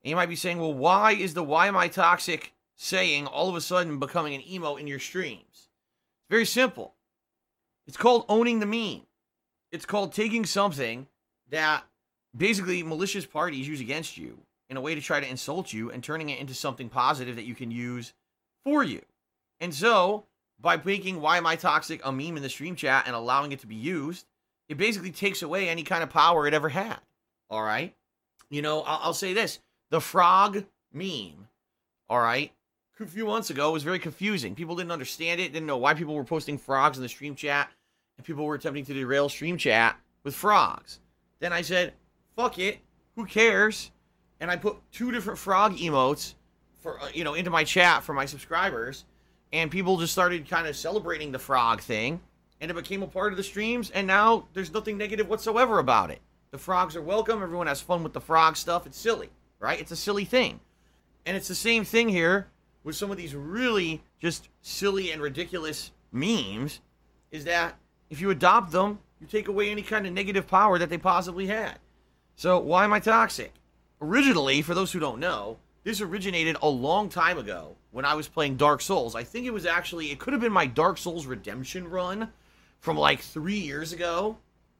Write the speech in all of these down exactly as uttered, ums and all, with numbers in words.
And you might be saying, well, why is the why am I toxic saying all of a sudden becoming an emote in your streams? It's very simple. It's called owning the meme. It's called taking something that basically malicious parties use against you in a way to try to insult you and turning it into something positive that you can use for you. And so, by making Why Am I Toxic a meme in the stream chat and allowing it to be used, it basically takes away any kind of power it ever had. All right? You know, I'll, I'll say this. The frog meme, all right, a few months ago was very confusing. People didn't understand it, didn't know why people were posting frogs in the stream chat, and people were attempting to derail stream chat with frogs. Then I said, fuck it, who cares? And I put two different frog emotes for uh, you know, into my chat for my subscribers, and people just started kind of celebrating the frog thing, and it became a part of the streams, and now there's nothing negative whatsoever about it. The frogs are welcome, everyone has fun with the frog stuff, it's silly, right? It's a silly thing. And it's the same thing here with some of these really just silly and ridiculous memes, is that if you adopt them, you take away any kind of negative power that they possibly had. So why am I toxic? Originally, for those who don't know, this originated a long time ago when I was playing Dark Souls. I think it was actually, it could have been my Dark Souls Redemption run from like three years ago.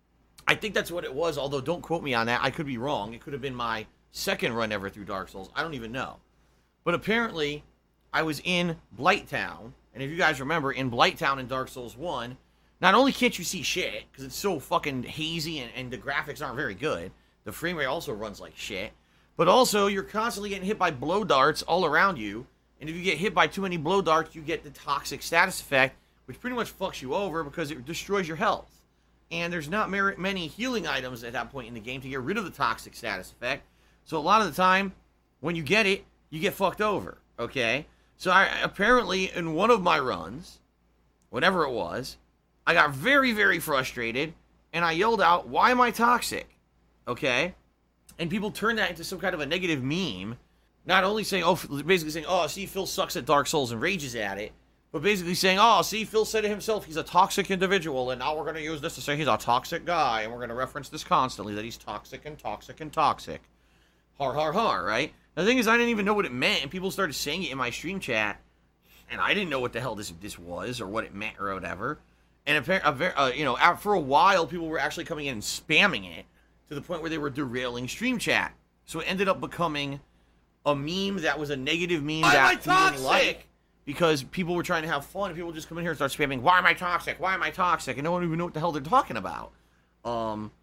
I think that's what it was, although don't quote me on that. I could be wrong. It could have been my second run ever through Dark Souls. I don't even know. But apparently, I was in Blighttown, and if you guys remember, in Blighttown in Dark Souls one, not only can't you see shit, because it's so fucking hazy and, and the graphics aren't very good, the frame rate also runs like shit, but also you're constantly getting hit by blow darts all around you, and if you get hit by too many blow darts, you get the toxic status effect, which pretty much fucks you over because it destroys your health. And there's not many healing items at that point in the game to get rid of the toxic status effect, so a lot of the time, when you get it, you get fucked over, okay? So I apparently, in one of my runs, whatever it was, I got very, very frustrated, and I yelled out, why am I toxic? Okay? And people turned that into some kind of a negative meme, not only saying, oh, basically saying, oh, see, Phil sucks at Dark Souls and rages at it, but basically saying, oh, see, Phil said it himself, he's a toxic individual, and now we're going to use this to say he's a toxic guy, and we're going to reference this constantly, that he's toxic and toxic and toxic. Har, har, har, right? The thing is, I didn't even know what it meant, and people started saying it in my stream chat, and I didn't know what the hell this this was, or what it meant, or whatever. And, apparently, uh, you know, for a while, people were actually coming in and spamming it, to the point where they were derailing stream chat. So it ended up becoming a meme that was a negative meme Why that am I people didn't toxic? like, because people were trying to have fun, and people would just come in here and start spamming, why am I toxic? Why am I toxic? And no one even knew what the hell they're talking about. Um...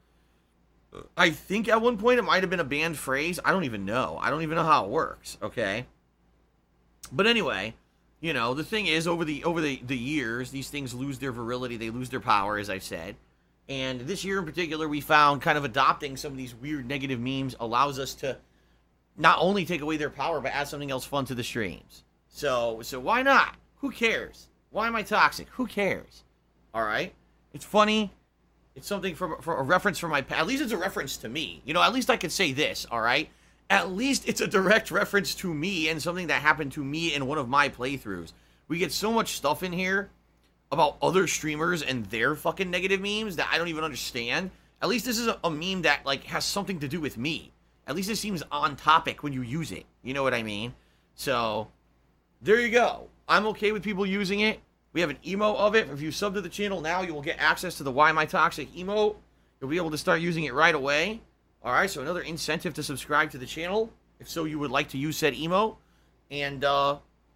I think at one point it might have been a banned phrase. I don't even know. I don't even know how it works, okay? But anyway, you know, the thing is, over the over the, the years, these things lose their virility, they lose their power, as I've said. And this year in particular, we found kind of adopting some of these weird negative memes allows us to not only take away their power, but add something else fun to the streams. So, so why not? Who cares? Why am I toxic? Who cares? Alright? It's funny. It's something for, for a reference for my... At least it's a reference to me. You know, at least I could say this, all right? At least it's a direct reference to me and something that happened to me in one of my playthroughs. We get so much stuff in here about other streamers and their fucking negative memes that I don't even understand. At least this is a, a meme that, like, has something to do with me. At least it seems on topic when you use it. You know what I mean? So, there you go. I'm okay with people using it. We have an emote of it. If you sub to the channel now, you will get access to the Why Am I Toxic emote. You'll be able to start using it right away. Alright, so another incentive to subscribe to the channel, if so you would like to use said emote. And, uh,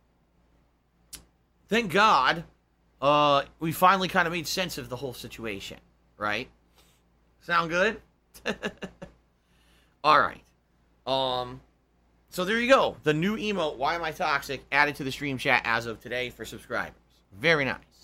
thank God, uh, we finally kind of made sense of the whole situation, right? Sound good? Alright. Um, so there you go. The new emote, Why Am I Toxic, added to the stream chat as of today for subscribers. Very nice.